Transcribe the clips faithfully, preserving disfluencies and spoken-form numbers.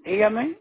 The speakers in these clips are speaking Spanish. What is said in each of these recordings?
Dígame.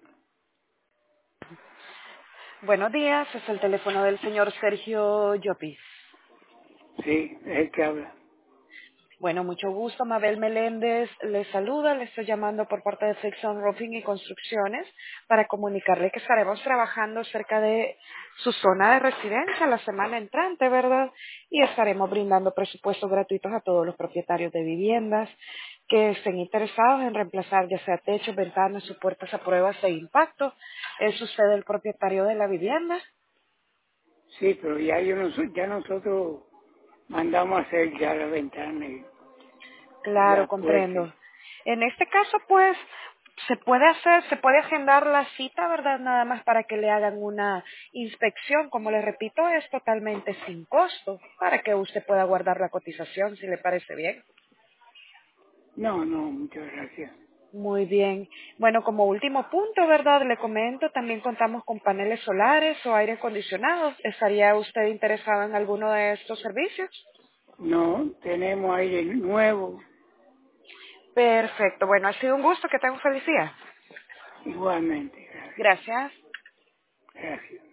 Buenos días, es el teléfono del señor Sergio Llopis. Sí, es el que habla. Bueno, mucho gusto, Mabel Meléndez le saluda, le estoy llamando por parte de Flexon Roofing y Construcciones para comunicarle que estaremos trabajando cerca de su zona de residencia la semana entrante, ¿verdad? Y estaremos brindando presupuestos gratuitos a todos los propietarios de viviendas que estén interesados en reemplazar ya sea techos, ventanas o puertas a pruebas de impacto. ¿Es usted el propietario de la vivienda? Sí, pero ya yo no soy- ya nosotros mandamos a hacer ya la ventana y Claro, la puerta. comprendo. En este caso, pues, se puede hacer, se puede agendar la cita, ¿verdad? Nada más para que le hagan una inspección. Como le repito, es totalmente sin costo para que usted pueda guardar la cotización, si le parece bien. No, no, muchas gracias. Muy bien. Bueno, como último punto, ¿verdad? Le comento, también contamos con paneles solares o aire acondicionado. ¿Estaría usted interesado en alguno de estos servicios? No, tenemos aire nuevo. Perfecto. Bueno, ha sido un gusto. Que tenga un feliz día. Igualmente, gracias. Gracias. Gracias.